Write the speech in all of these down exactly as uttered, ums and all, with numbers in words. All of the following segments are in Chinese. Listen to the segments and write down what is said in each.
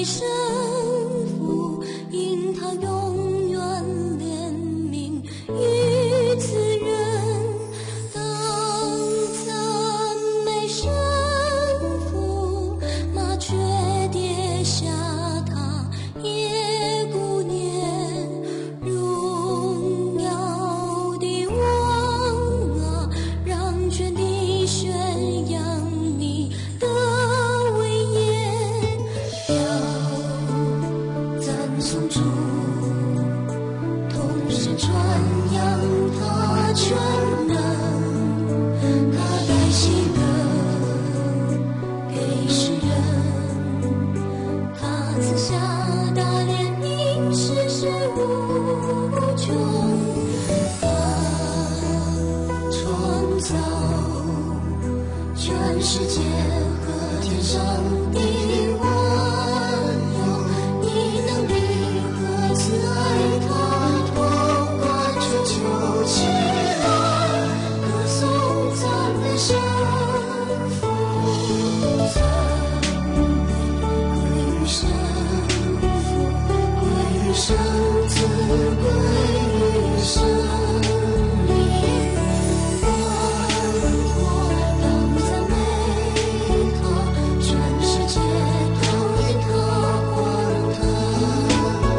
神父，因他永远怜悯于此人。当赞美神父，麻雀跌下他也不念，荣耀的王啊，让全地宣扬你的威严，要赞颂主，同时传扬他全能，他带喜乐给世人，他赐下大怜悯，世事无穷，他创造全世界和天上的万有，以能力和慈爱他统管全球起来，歌颂赞美神父，赞美归于神父，归于圣子，归于圣灵，万国当赞美他，全世界都因他欢腾。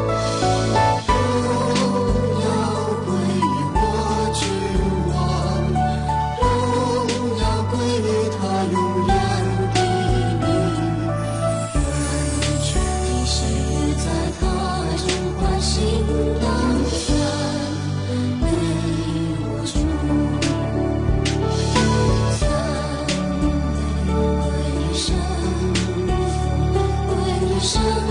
荣耀归于我君王，荣耀归于他永远的名，愿全体喜悦在他真欢心当赞美我主，赞美归于神父，归于神